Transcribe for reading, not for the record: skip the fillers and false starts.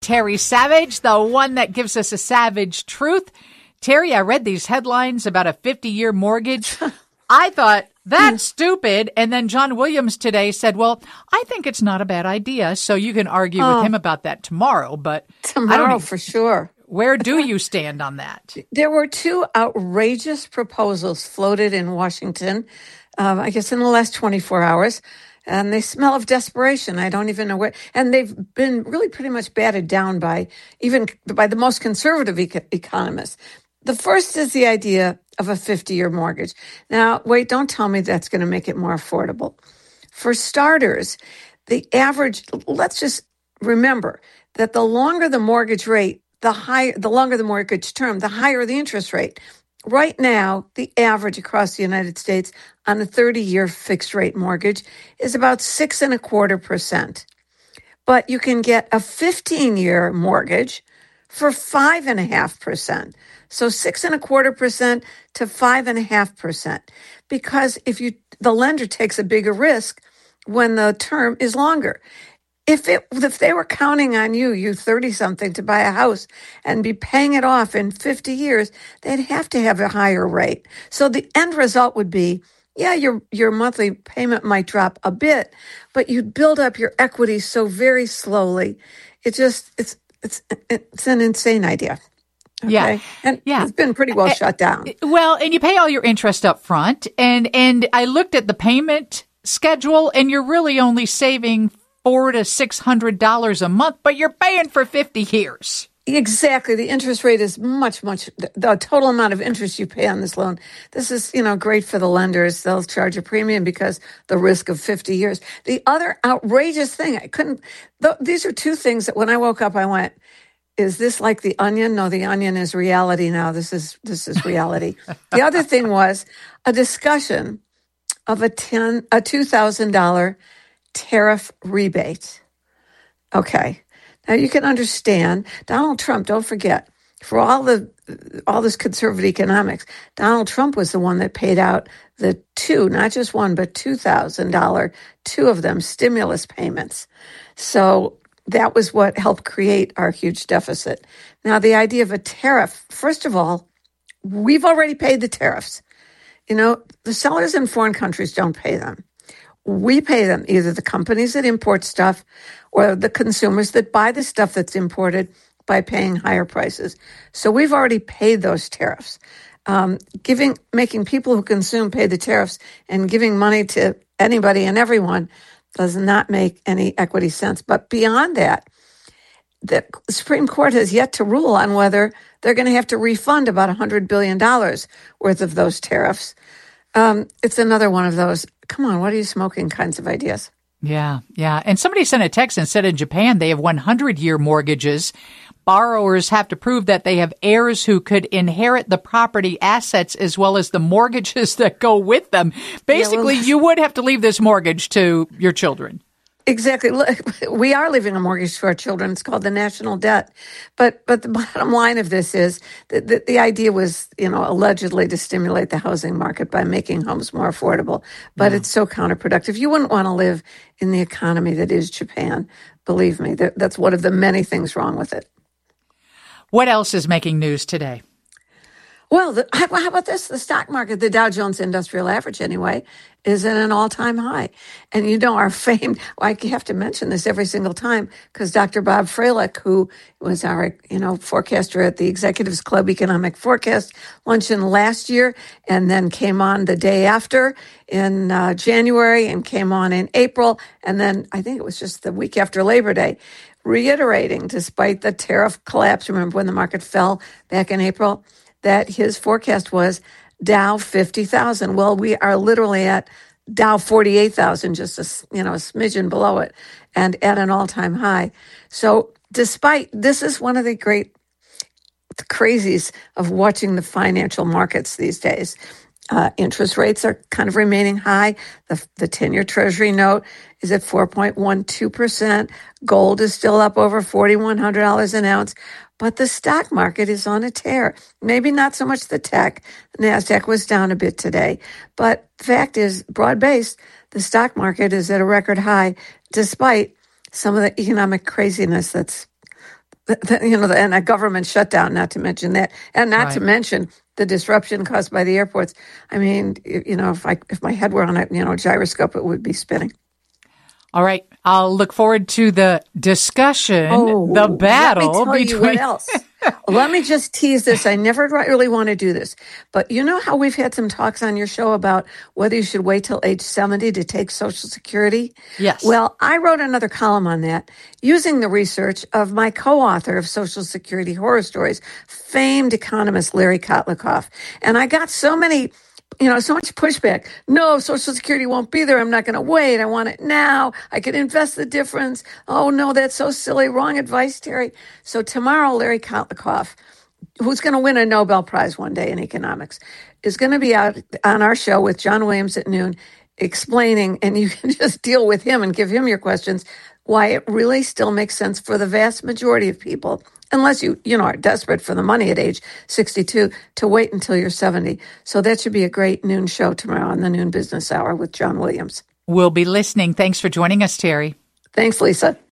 Terry Savage, the one that gives us a savage truth. Terry, I read these headlines about a 50-year mortgage. I thought, that's stupid. And then John Williams today said, well, I think it's not a bad idea. So you can argue with him about that tomorrow. But tomorrow, for sure. Where do you stand on that? There were two outrageous proposals floated in Washington, I guess in the last 24 hours. And they smell of desperation. I don't even know where. And they've been really pretty much batted down by the most conservative economists. The first is the idea of a 50-year mortgage. Now, wait, don't tell me that's going to make it more affordable. For starters, the average, let's just remember that the longer the mortgage rate, the longer the mortgage term, the higher the interest rate. Right now, the average across the United States on a 30-year fixed rate mortgage is about 6.25%. But you can get a 15-year mortgage for 5.5%. So 6.25% to 5.5%. Because the lender takes a bigger risk when the term is longer. If they were counting on you 30-something, to buy a house and be paying it off in 50 years, they'd have to have a higher rate. So the end result would be, your monthly payment might drop a bit, but you'd build up your equity so very slowly. It's an insane idea. Okay? Yeah. And it's been pretty well shut down. Well, and you pay all your interest up front. And I looked at the payment schedule, and you're really only saving $400 to $600 a month, but you're paying for 50 years. Exactly. The interest rate is much, the total amount of interest you pay on this loan. This is, great for the lenders. They'll charge a premium because the risk of 50 years. The other outrageous thing, these are two things that when I woke up, I went, is this like The Onion? No, The Onion is reality now. This is reality. The other thing was a discussion of a $2,000 tariff rebate. Okay. Now you can understand Donald Trump, don't forget, for all this conservative economics, Donald Trump was the one that paid out the two, not just one, but $2,000, two of them stimulus payments. So that was what helped create our huge deficit. Now, the idea of a tariff, first of all, we've already paid the tariffs. The sellers in foreign countries don't pay them. We pay them, either the companies that import stuff or the consumers that buy the stuff that's imported by paying higher prices. So we've already paid those tariffs. Making people who consume pay the tariffs and giving money to anybody and everyone does not make any equity sense. But beyond that, the Supreme Court has yet to rule on whether they're going to have to refund about $100 billion worth of those tariffs. It's another one of those, come on, what are you smoking kinds of ideas. Yeah. And somebody sent a text and said in Japan they have 100-year mortgages. Borrowers have to prove that they have heirs who could inherit the property assets as well as the mortgages that go with them. Basically, you would have to leave this mortgage to your children. Exactly. We are leaving a mortgage to our children. It's called the national debt. But the bottom line of this is that the idea was, allegedly to stimulate the housing market by making homes more affordable. But it's so counterproductive. You wouldn't want to live in the economy that is Japan. Believe me, that's one of the many things wrong with it. What else is making news today? Well, how about this? The stock market, the Dow Jones Industrial Average anyway, is at an all-time high. And our famed, I have to mention this every single time because Dr. Bob Freilich, who was our, forecaster at the Executives Club Economic Forecast Luncheon last year and then came on the day after in January and came on in April. And then I think it was just the week after Labor Day, reiterating, despite the tariff collapse, remember when the market fell back in April, that his forecast was Dow 50,000. Well, we are literally at Dow 48,000, just a smidgen below it, and at an all-time high. So this is one of the great crazies of watching the financial markets these days. Interest rates are kind of remaining high. The 10-year Treasury note is at 4.12%. Gold is still up over $4,100 an ounce. But the stock market is on a tear. Maybe not so much the tech. The NASDAQ was down a bit today. But the fact is, broad-based, the stock market is at a record high, despite some of the economic craziness that's and a government shutdown, not to mention that, and not to Right. mention the disruption caused by the airports. I mean, if my head were on a gyroscope, it would be spinning. All right. I'll look forward to the discussion, the battle let me tell you what between. else. Let me just tease this. I never really want to do this, but you know how we've had some talks on your show about whether you should wait till age 70 to take Social Security? Yes. Well, I wrote another column on that using the research of my co-author of Social Security Horror Stories, famed economist Larry Kotlikoff. And I got so much pushback. No, Social Security won't be there. I'm not going to wait. I want it now. I could invest the difference. Oh, no, that's so silly. Wrong advice, Terry. So tomorrow, Larry Kotlikoff, who's going to win a Nobel Prize one day in economics, is going to be out on our show with John Williams at noon explaining, and you can just deal with him and give him your questions, why it really still makes sense for the vast majority of people, unless you are desperate for the money at age 62, to wait until you're 70. So that should be a great noon show tomorrow on the Noon Business Hour with John Williams. We'll be listening. Thanks for joining us, Terry. Thanks, Lisa.